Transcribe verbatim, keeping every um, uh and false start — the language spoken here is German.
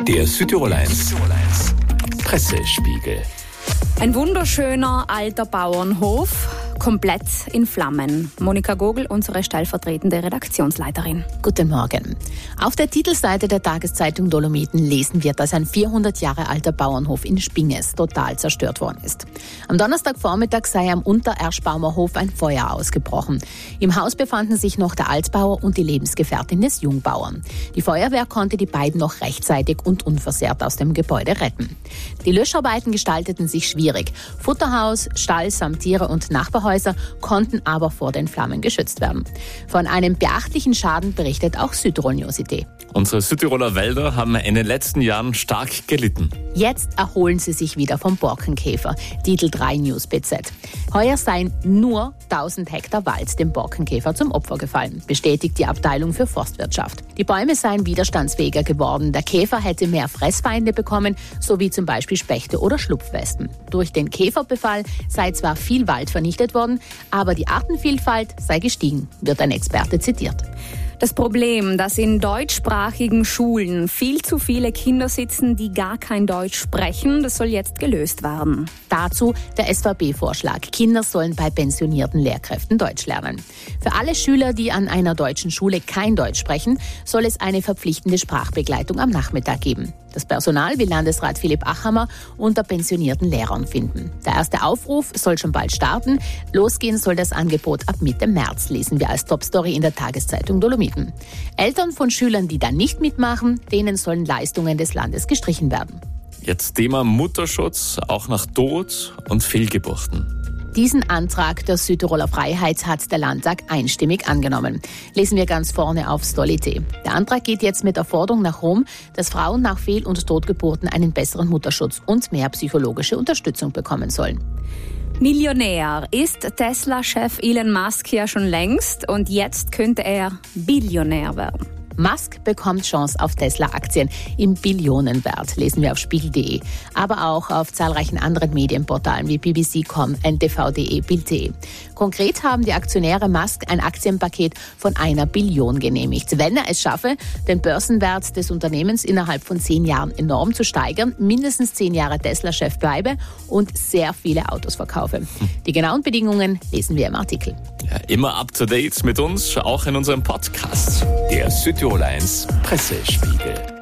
Der Südtirol eins Pressespiegel. Ein wunderschöner alter Bauernhof, komplett in Flammen. Monika Gogel, unsere stellvertretende Redaktionsleiterin. Guten Morgen. Auf der Titelseite der Tageszeitung Dolomiten lesen wir, dass ein vierhundert Jahre alter Bauernhof in Spinges total zerstört worden ist. Am Donnerstagvormittag sei am Untererschbaumer Hof ein Feuer ausgebrochen. Im Haus befanden sich noch der Altbauer und die Lebensgefährtin des Jungbauern. Die Feuerwehr konnte die beiden noch rechtzeitig und unversehrt aus dem Gebäude retten. Die Löscharbeiten gestalteten sich schwierig. Futterhaus, Stall samt Tiere und Nachbarhäuser konnten aber vor den Flammen geschützt werden. Von einem beachtlichen Schaden berichtet auch Südtirol News.it. Unsere Südtiroler Wälder haben in den letzten Jahren stark gelitten. Jetzt erholen sie sich wieder vom Borkenkäfer. Titel drei News B Z. Heuer seien nur tausend Hektar Wald dem Borkenkäfer zum Opfer gefallen, bestätigt die Abteilung für Forstwirtschaft. Die Bäume seien widerstandsfähiger geworden. Der Käfer hätte mehr Fressfeinde bekommen, sowie zum Beispiel Spechte oder Schlupfwespen. Durch den Käferbefall sei zwar viel Wald vernichtet worden, aber die Artenvielfalt sei gestiegen, wird ein Experte zitiert. Das Problem, dass in deutschsprachigen Schulen viel zu viele Kinder sitzen, die gar kein Deutsch sprechen, das soll jetzt gelöst werden. Dazu der S V B-Vorschlag. Kinder sollen bei pensionierten Lehrkräften Deutsch lernen. Für alle Schüler, die an einer deutschen Schule kein Deutsch sprechen, soll es eine verpflichtende Sprachbegleitung am Nachmittag geben. Das Personal will Landesrat Philipp Achammer unter pensionierten Lehrern finden. Der erste Aufruf soll schon bald starten. Losgehen soll das Angebot ab Mitte März, lesen wir als Topstory in der Tageszeitung Dolomiten. Eltern von Schülern, die da nicht mitmachen, denen sollen Leistungen des Landes gestrichen werden. Jetzt Thema Mutterschutz, auch nach Tod und Fehlgeburten. Diesen Antrag der Südtiroler Freiheit hat der Landtag einstimmig angenommen. Lesen wir ganz vorne auf Stolite. Der Antrag geht jetzt mit der Forderung nach Rom, dass Frauen nach Fehl- und Totgeburten einen besseren Mutterschutz und mehr psychologische Unterstützung bekommen sollen. Millionär ist Tesla-Chef Elon Musk ja schon längst und jetzt könnte er Billionär werden. Musk bekommt Chance auf Tesla-Aktien im Billionenwert, lesen wir auf spiegel punkt de, aber auch auf zahlreichen anderen Medienportalen wie B B C Punkt com, N T V Punkt de, Bild Punkt de. Konkret haben die Aktionäre Musk ein Aktienpaket von einer Billion genehmigt. Wenn er es schaffe, den Börsenwert des Unternehmens innerhalb von zehn Jahren enorm zu steigern, mindestens zehn Jahre Tesla-Chef bleibe und sehr viele Autos verkaufe. Die genauen Bedingungen lesen wir im Artikel. Ja, immer up to date mit uns, auch in unserem Podcast. Der Südtirol eins Pressespiegel.